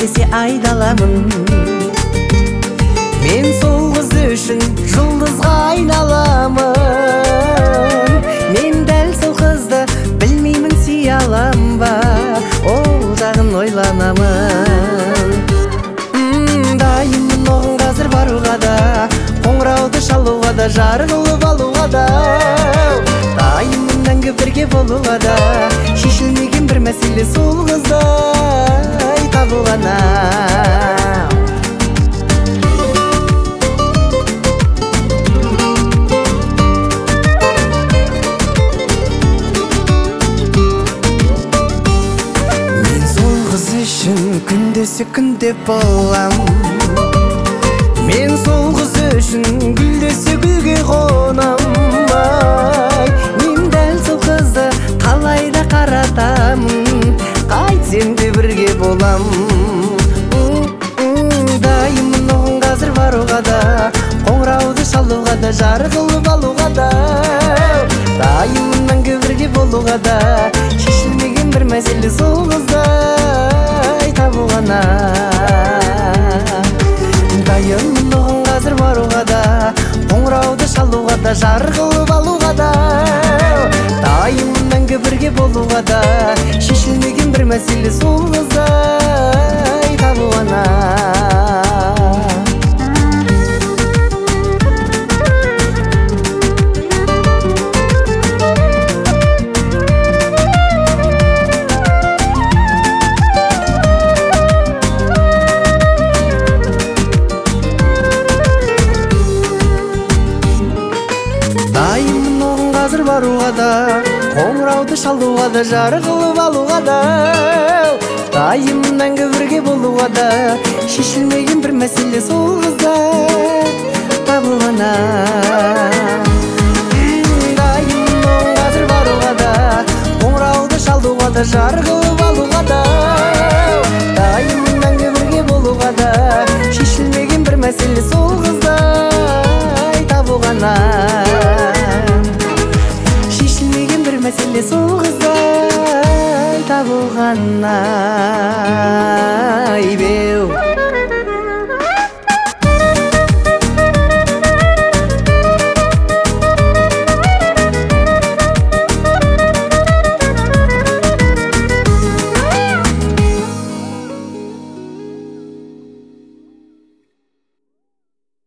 десе айдаламын. Мен сол қыз үшін жұлдызға айналамын. Мен дәл сол қызды білмеймін сүйе алам ба, ол жағын ойланамын. Дайынмын оған қазір баруға да, қоңырауды шалуға да, жар қылып алуға да. Дайынмын мәңгі бірге болуға да, шешілмеген бір мәселе сол қыздай табылғана. Мен сол қыз үшін күндесі күнде болам. Мен сол қыз үшін гүлдесе гүлге қонам. Мен дәл сол қызды қалайда қаратамын, қайтсем де бірге болам. Дайынмын оған қазір баруға да, қоңырауды шалуға да, жар қылып алуға да. Дайынмын мәңгі бірге болуға да, шешілмеген бір мәселе сол қыздай табылғана. Дайынмын оған қазір баруға да, қоңырауды шалуға да, жар қылып алуға да. Дайынмын мәңгі бірге болуға да, шешілмеген бір мәселе сол қыздай табылғана. Дайынмын оған қазір баруға да, қоңырауды шалуға да, жар қылып алуға да. Дайынмын мәңгі бірге болуға да, шешілмеген бір мәселе сол қыздай табылғана. Дайынмын оған қазір баруға да, қоңырауды шалуға да, жар қылып алуға да. Дайынмын мәңгі бірге болуға да, шешілмеген бір мәселе сол қыздай табылғана. Шешілмеген бір мәселе сол қыздай табылғана.